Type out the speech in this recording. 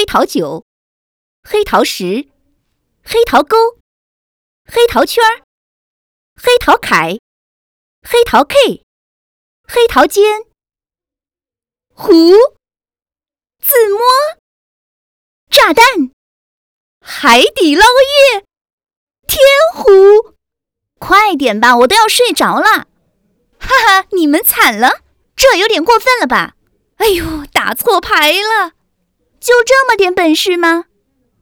桃9、黑桃10、黑桃勾、黑桃圈、黑桃凯、黑桃 K、黑桃尖、湖、自摸、炸弹、海底捞月、天湖。快点吧，我都要睡着了。哈哈，你们惨了，这有点过分了吧？哎呦，打错牌了，就这么点本事吗？